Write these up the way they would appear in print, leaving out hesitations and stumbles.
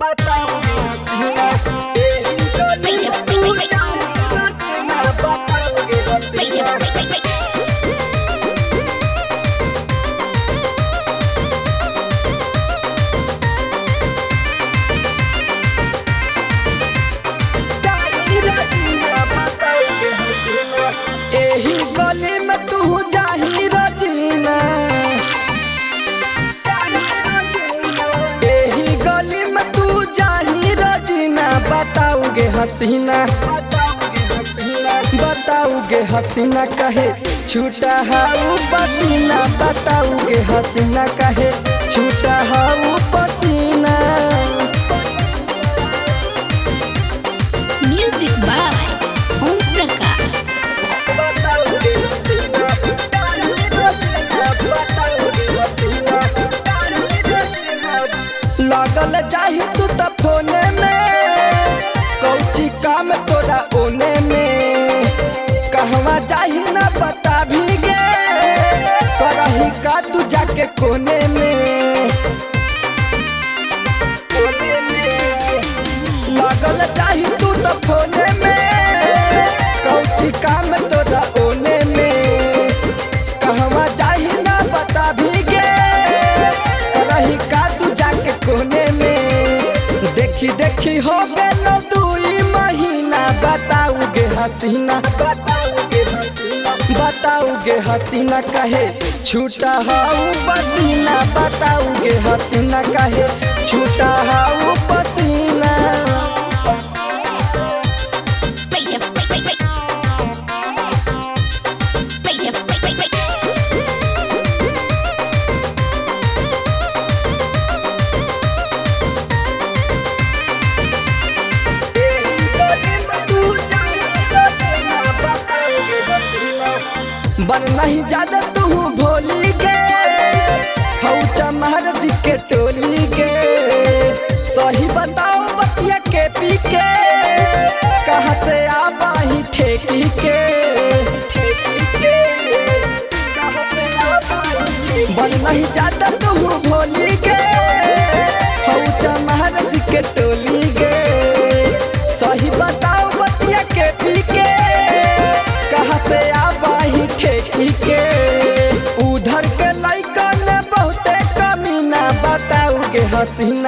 एही गली में तू जाही रजीना, एही गली में तू जाही रजीना। बताओगे हसीना, बताओगे हसीना कहे छूटा हाउ पसीना। बताओगे हसीना कहे छूटा हाउ पसीना। Music by Om Prakash. लागल जाही तू त फोने में, कौची काम तोरा ओने में। कहवा जाही ना बता भी गे, करही का तू जाके कोने में। लागल जाही तू त फोने में, कौची काम तोरा ओने में। कहवा जाही ना बता भी गे, करही का तू जाके कोने में। देखी देखी हो गेल 2 महीना। बताओगे हसीना, बताओगे हसीना कहे छूटा हाउ पसीना। बताओगे हसीना कहे छूटा हाउ पसीना। बन नहीं ज्यादा तू भोली के, हऊ चमार जी के टोली के। सही बताओ बतिया के पी के, कहाँ से आबाही ठेकी के। बन नहीं ज्यादा तू भोली के, हऊ चमार जी के टोली के। सही बताओ बतिया के पी के, कहाँ से आबाही ठेकी के। उधर के लइका ने बहुते कमीना। बताओगे हसीना,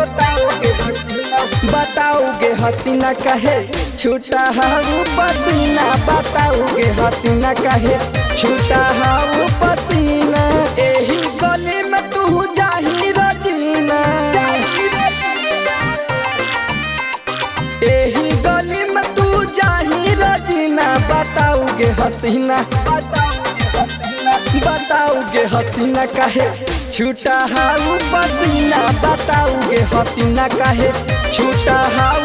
बताओगे हसीना कहे छूटा हाउ पसीना। बताओगे हसीना कहे छूटा हाउ पसीना। एही गली में तू जाही रजीना, एही गली में तू जाही रजीना। बताओगे हसीना, बताओगे हसीना कहे छूटा हाउ पसीना। बताओगे हसीना कहे छूटा हाउ